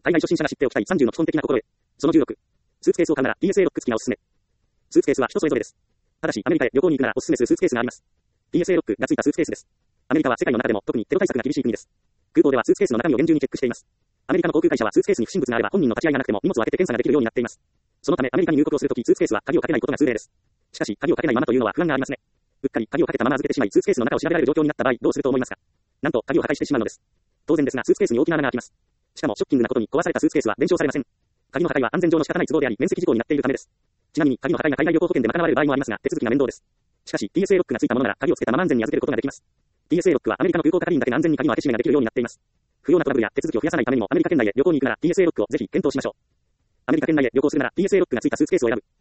海外初心者が知っておきたい30の基本的な心得。その16。スーツケースを買うなら TSA ロック付きがおすすめ。スーツケースは人それぞれです。ただし、アメリカへ旅行に行くならおすすめするスーツケースがあります。TSA ロックが付いたスーツケースです。アメリカは世界の中でも特にテロ対策が厳しい国です。空港ではスーツケースの中身を厳重にチェックしています。アメリカの航空会社はスーツケースに不審物があれば本人の立ち会いがなくても荷物を開けて検査ができるようになっています。そのためアメリカに入国をするときスーツケースは鍵をかけないことが通例です。しかし、鍵をかけないままというのは不安がありますね。うっかり鍵をかけたまま預けてしまい、スーツケースの中を調べられる状況になった場合、どうすると思いますか？なんと、鍵を破壊してしまうのです。当然ですが、スーツケースに大きな穴が開きます。しかも、ショッキングなことに壊されたスーツケースは弁償されません。鍵の破壊は安全上の仕方ない都合であり、免責事項になっているためです。ちなみに、鍵の破壊が海外旅行保険で賄われる場合もありますが、手続きが面倒です。しかし、TSA ロックが付いたものなら、鍵をつけたまま安全に預けることができます。TSA ロックはアメリカの空港係員だけが安全に鍵の開け閉めができるようになっています。不要なトラブルや手続きを増やさないためにも、アメリカ圏内へ旅行に行くなら TSA ロックをぜひ検討しましょう。アメリカ圏内へ旅行するなら TSA ロックが付いたスーツケースを選ぶ。